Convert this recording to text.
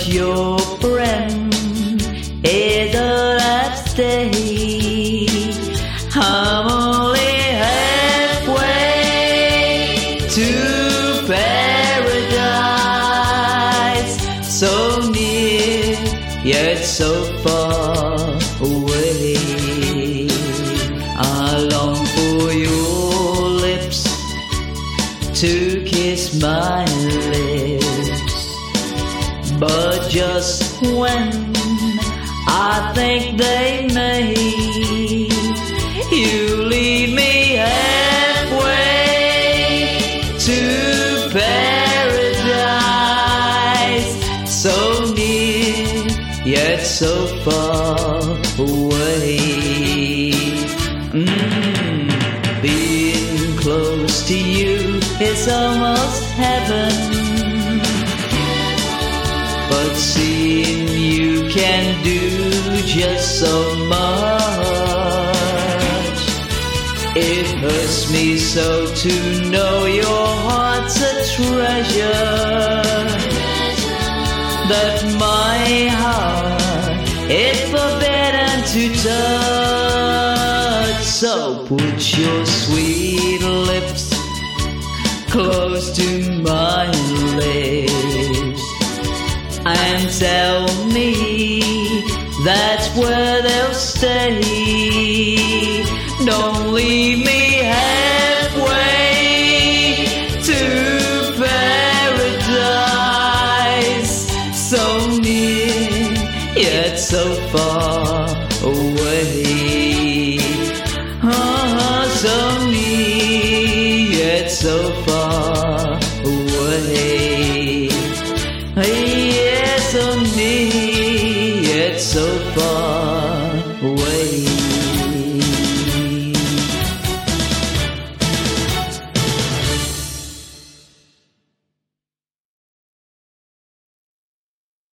but your friend is all I've stayed. I'm only halfway to paradise, so near yet so far away. I long for your lips to kiss my lips, but just when I think they may, you lead me halfway to paradise, so near yet so far away. Being close to you is almost heaven, but seeing you can do just so much. It hurts me so to know your heart's a treasure, that my heart is forbidden to touch. So put your sweet lips close to my lips and tell me that's where they'll stay. Don't leave me halfway to paradise, so near yet so far away. So near yet so far away. Yeah, so near yet so far